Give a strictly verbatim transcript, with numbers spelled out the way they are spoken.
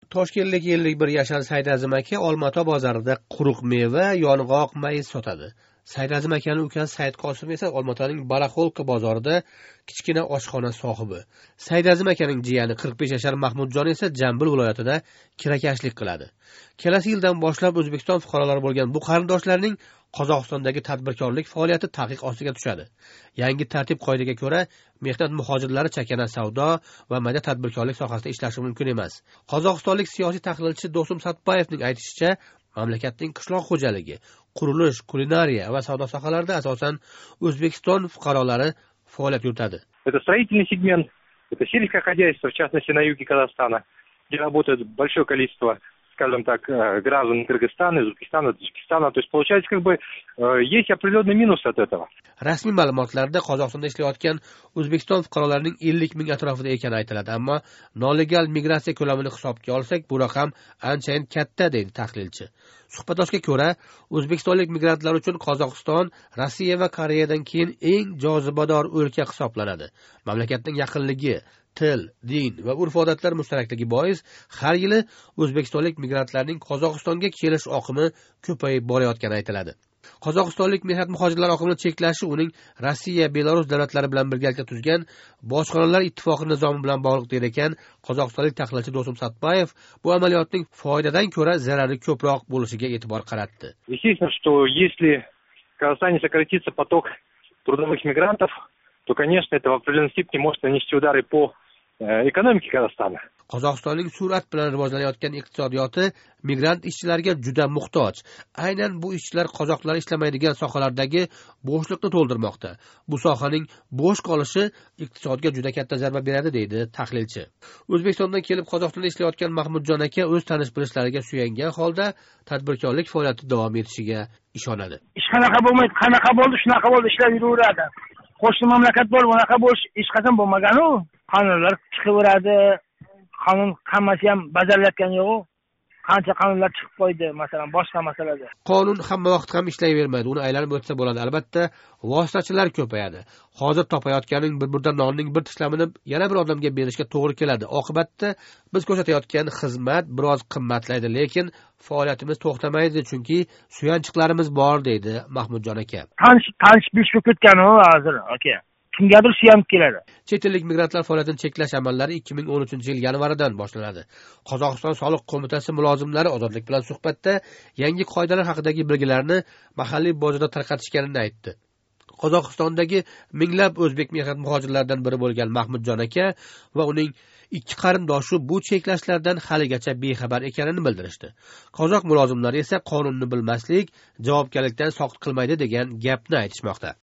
Toshkentlik ellik bir yashar Saidazim aka Olmaota bozorida quruq meva, yong'oq, mayiz sotadi. Saidazim akaning ukasi Said Qosim esa Olmaotaning Baraxolka bozorida kichkina oshxona sohibi. Saidazim akaning jiyani qirq besh yashar Mahmudjon esa Jambil viloyatida kirakashlik qiladi. Kelasi yildan boshlab O'zbekiston fuqarolari bo'lgan bu qarindoshlarning Qozog'istondagi tadbirkorlik faoliyati taqiq ostiga tushadi. Yangi tartib-qoidaga ko'ra, mehnat muhojirlari chakana savdo va mayda tadbirkorlik sohasida ishlashi mumkin emas. Qozog'istonlik siyosiy tahlilchi Do'stum Satpayevning aytishicha, mamlakatning qishloq xo'jaligi, qurilish, kulinariya va savdo sohalarida asosan O'zbekiston fuqarolari faoliyat yuritadi. Это строительный сегмент, это сельское хозяйство, в частности на юге Казахстана, где работает большое количество, скажем так, граждан Кыргызстана, Узбекистана, Таджикистана. То есть получается, как бы есть определенный минус от этого. Rasmiy ma'lumotlarda Qozog'istonda ishlayotgan O'zbekiston fuqarolarining ellik ming atrofida ekani aytiladi, ammo nolegal migratsiya ko'lamini hisobga olsak, bu raqam anchayin katta, deydi tahlilchi. Suhbatdoshga ko'ra, o'zbekistonlik migrantlar uchun Qozog'iston Rossiya va Koreyadan keyin eng jozibador o'lka hisoblanadi. Mamlakatning yaqinligi, til, din va urf-odatlar mushtarakligi bois har yili o'zbekistonlik migrantlarning Qozog'istonga kelish oqimi ko'payib borayotgani aytiladi. Qozog'istonlik mehnat muhojirlar oqimini cheklashi uning Rossiya, Belarus davlatlari bilan birgalikda tuzgan bojxonalar ittifoqi nizomi bilan bog'liq der ekan qozog'istonlik tahlilchi Do'stum Satpayev bu amaliyotning foydadan ko'ra zarari ko'proq bo'lishiga e'tibor qaratdi. Естественно, что если в Казахстане сократится поток трудовых мигрантов, то, конечно, это в определенной степени может нанести удары по экономике Казахстана. Qozog'istonning surat bilan rivojlanayotgan iqtisodiyoti migrant ishchilarga juda muhtoj. Aynan bu ishchilar qozoqlar ishlamaydigan sohalardagi bo'shliqni to'ldirmoqda. Bu sohaning bo'sh qolishi iqtisodga juda katta zarba beradi, deydi tahlilchi. O'zbekistondan kelib Qozog'istonda ishlayotgan Mahmudjon aka o'z tanish-bilishlariga suyangan holda tadbirkorlik faoliyati davom etishiga ishonadi. Ish qanaqa bo'lmaydi, qanaqa bo'ldi, shunaqa bo'ldi, ishlab yuraveradi. Qo'shni mamlakat bo'lib, unaqa bo'lish hech qachon bo'lmagan-ku. Qonunlar chiqaveradi. Qonun hammasi ham bajarilayotgani yo'q. Qancha qonunlar chiqib qo'ydi, masalan, boshqa masalada. Qonun hamma vaqt ham ishlayvermaydi. Uni aylanib o'tsa bo'ladi. Albatta, vositachilar ko'payadi. Hozir topayotganing bir burda nonning bir tishlamini yana bir odamga berishga to'g'ri keladi. Oqibatda biz ko'rsatayotgan xizmat biroz qimmatlaydi, lekin faoliyatimiz to'xtamaydi, chunki suyanchiqlarimiz bor, deydi Mahmudjon aka. Tanish tanish bilishib ketgan-ku hozir, aka. Kimgadir suyanib keladi. Chet ellik migrantlar faoliyatini cheklash amallari ikki ming o'n uchinchi yil yanvaridan boshlanadi. Qozog'iston soliq qo'mitasi mulozimlari Ozodlik bilan suhbatda yangi qoidalar haqidagi bilgilarni mahalliy bozorda tarqatishganini aytdi. Qozog'istondagi minglab o'zbek mehnat muhojirlaridan biri bo'lgan Mahmudjon aka va uning ikki qarindoshi bu cheklashlardan haligacha bexabar ekanini bildirishdi. Qozoq mulozimlari esa qonunni bilmaslik javobgarlikdan soqit qilmaydi degan gapni aytishmoqda.